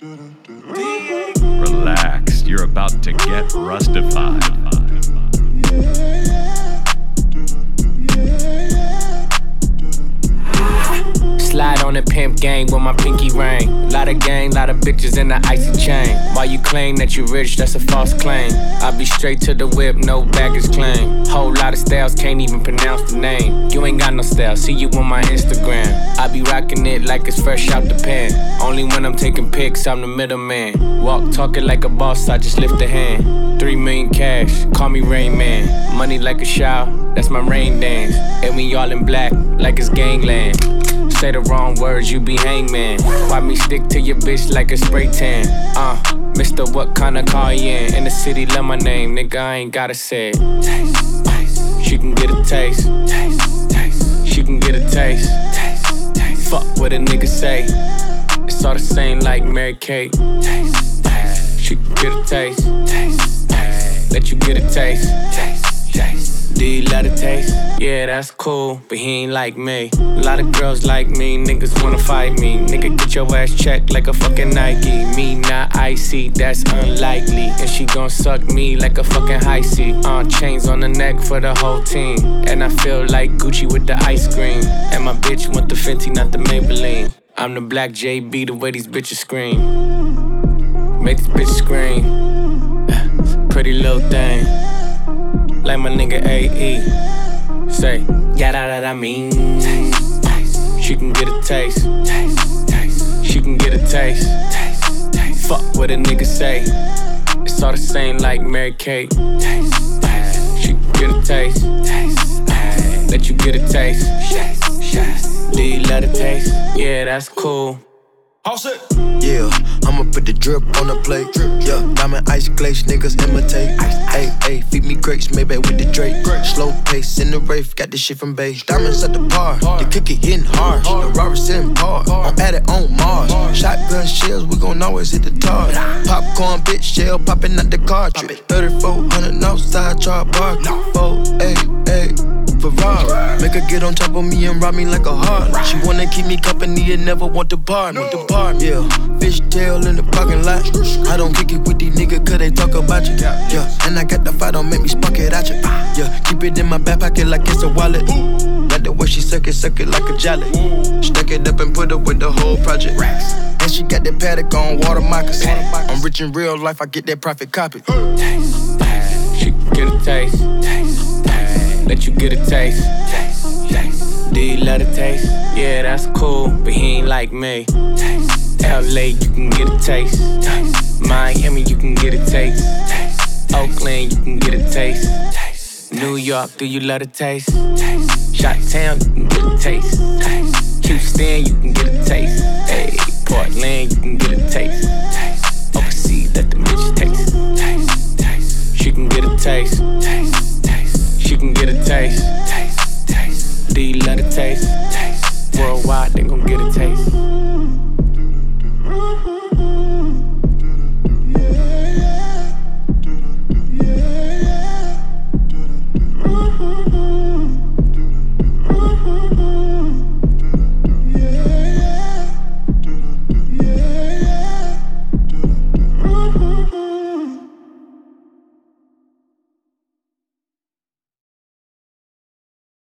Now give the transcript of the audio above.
Relax, you're about to get rustified. Slide on the pimp gang with my pinky ring. Lot of gang, lot of bitches in the icy chain. While you claim that you rich, that's a false claim. I be straight to the whip, no baggage claim. Whole lot of styles, can't even pronounce the name. You ain't got no style, see you on my Instagram. I be rocking it like it's fresh out the pan. Only when I'm taking pics, I'm the middleman. Walk talking like a boss, I just lift a hand. 3 million cash, call me Rain Man. Money like a shower, that's my rain dance. And we all in black, like it's gangland. Say the wrong words, you be hangman. Why me stick to your bitch like a spray tan? Mister, what kind of car you in the city, love my name, nigga, I ain't gotta say it. Taste, taste. She can get a taste. Taste, taste. She can get a taste. Taste, taste. Fuck what a nigga say. It's all the same like Mary Kate. Taste, taste. She can get a taste. Taste, taste. Let you get a taste. Taste, taste. Do you love the taste? Yeah, that's cool, but he ain't like me. A lot of girls like me, niggas wanna fight me. Nigga, get your ass checked like a fucking Nike. Me not icy, that's unlikely. And she gon' suck me like a fucking high C. Chains on the neck for the whole team. And I feel like Gucci with the ice cream. And my bitch want the Fenty, not the Maybelline. I'm the black JB, the way these bitches scream. Make this bitch scream. Pretty little thing. Like my nigga A.E. Say, yada that I mean. Taste, taste. She can get a taste. Taste, taste. She can get a taste. Taste, taste. Fuck what a nigga say. It's all the same like Mary Kate. Taste, taste. She can get a taste. Taste, taste. Let you get a taste. Taste, taste. Do you love the taste? Yeah, that's cool. All set. Yeah, I'ma put the drip on the plate. Yeah, diamond ice glaze, niggas imitate. Ayy, ayy, feed me grapes, maybe with the Drake. Slow pace in the rave, got this shit from base. Diamonds at the bar, the cookie hitting hard. The Robert's in par, I'm at it on Mars. Shotgun shells, we gon' always hit the target. Popcorn, bitch, shell popping out the cartridge. 3400 outside, chart bar. 488. Ferrari. Make her get on top of me and rob me like a heart. She wanna keep me company and never want to part. Yeah, fishtail in the parking lot. I don't kick it with these niggas cause they talk about you. Yeah, and I got the fight, don't make me spark it at you. Yeah, keep it in my back pocket like it's a wallet. Like the way she suck it like a jelly. Stuck it up and put up with the whole project. And she got that paddock on water moccasins. I'm rich in real life, I get that profit copy. Taste, taste. She can get a taste. Taste, taste. Let you get a taste. Taste, taste. Do you love the taste? Yeah, that's cool, but he ain't like me. Taste, LA, you can get a taste. Taste. Miami, you can get a taste. Taste. Oakland, you can get a taste. Taste. New York, do you love the taste? Taste. Chi-Town, you can get a taste. Taste. Houston, you can get a taste. Hey, Portland, you can get a taste. Taste. Overseas, let the bitch taste. Taste. Taste. She can get a taste. Taste. Taste. She can get a taste. Taste. Taste. Do you love the taste? Taste. Worldwide, they gon' get a taste.